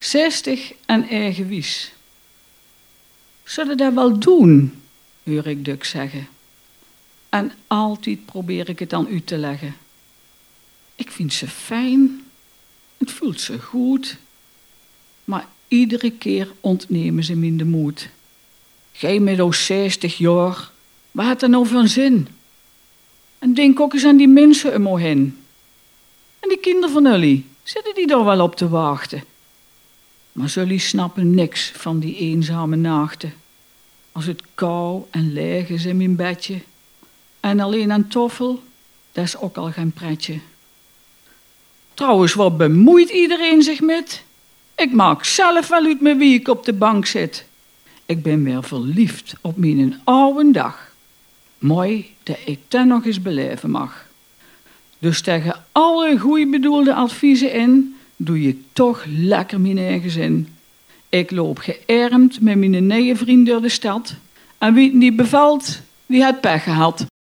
60 en eigenwies. Zullen dat wel doen, hoor ik Duk zeggen. En altijd probeer ik het aan u te leggen. Ik vind ze fijn, het voelt ze goed, maar iedere keer ontnemen ze me de moed. Gij met al 60 jaar, wat had er nou voor zin? En denk ook eens aan die mensen om me heen. En die kinderen van jullie, zitten die daar wel op te wachten? Maar jullie snappen niks van die eenzame nachten. Als het kou en leeg is in mijn bedje. En alleen aan toffel, dat is ook al geen pretje. Trouwens, wat bemoeit iedereen zich met? Ik maak zelf wel uit met wie ik op de bank zit. Ik ben weer verliefd op mijn oude dag. Mooi dat ik dat nog eens beleven mag. Dus tegen alle goed bedoelde adviezen in, doe ik toch lekker mijn eigen zin. Ik loop geërmd met mijn nieuwe vriend door de stad. En wie het niet bevalt, die heeft pech gehad.